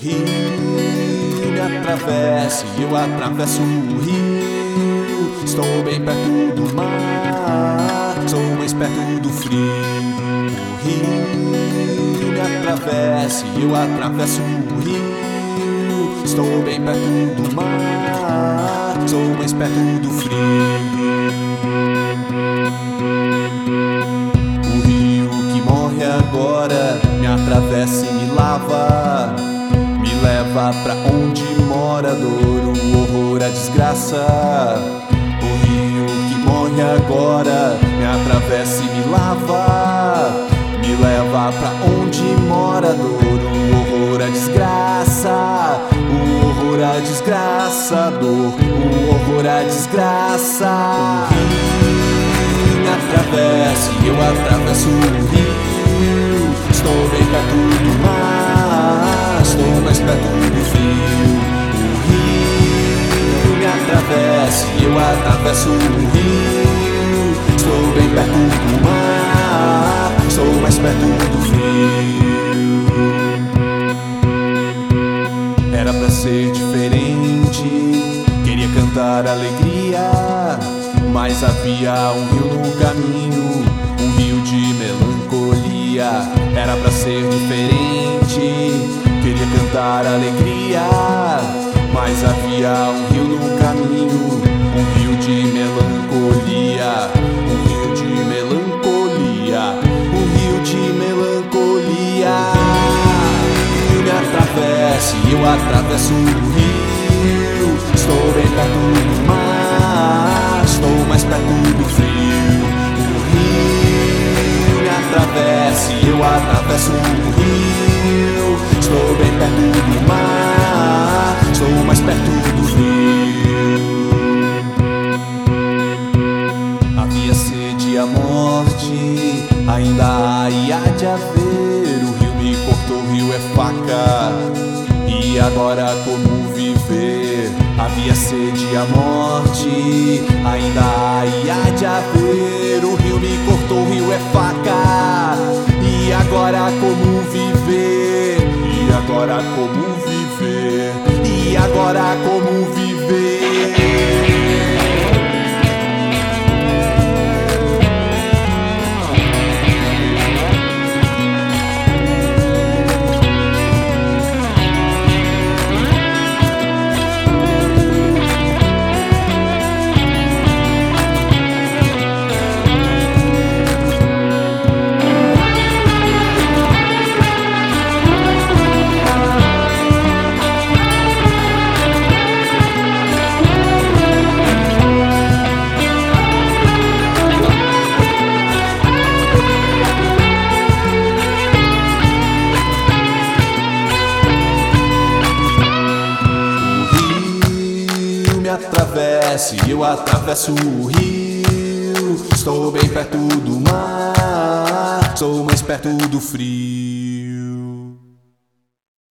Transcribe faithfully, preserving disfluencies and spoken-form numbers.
rio me atravessa e eu atravesso o rio. Estou bem perto do mar, sou mais perto do frio. O rio me atravessa e eu atravesso o rio. Estou bem perto do mar, sou mais perto do frio. O rio que morre agora me atravessa e me lava, me leva pra onde mora a dor, o horror, a desgraça. O rio que morre agora me atravessa e me lava, me leva pra onde mora a dor, o horror, a desgraça. O horror, a desgraça, a dor, o horror, a desgraça. O rio me atravessa e eu atravesso o rio. Estou bem perto do mar, estou mais perto do frio. O rio me atravessa e eu atravesso o rio. Estou bem perto do mar, estou mais perto do frio. Era pra ser diferente, queria cantar alegria, mas havia um rio no caminho, um rio de melancolia. Era pra ser diferente, queria cantar alegria, mas havia um rio no caminho, um rio de melancolia. Um rio de melancolia, um rio de melancolia. O rio me atravessa e eu atravesso o rio. Estou bem perto do mar, estou mais perto do frio. O rio me atravessa e eu atravesso o rio. Estou bem perto do mar, estou mais perto do frio. Havia sede e a morte, ainda há e há de haver. O rio me cortou, o rio é faca, e agora como viver? Havia sede e a morte, ainda há e há de haver. O rio me cortou, o rio é faca, e agora como viver? E agora como viver? E agora como viver? Atravesse, eu atravesso o rio. Estou bem perto do mar, sou mais perto do frio.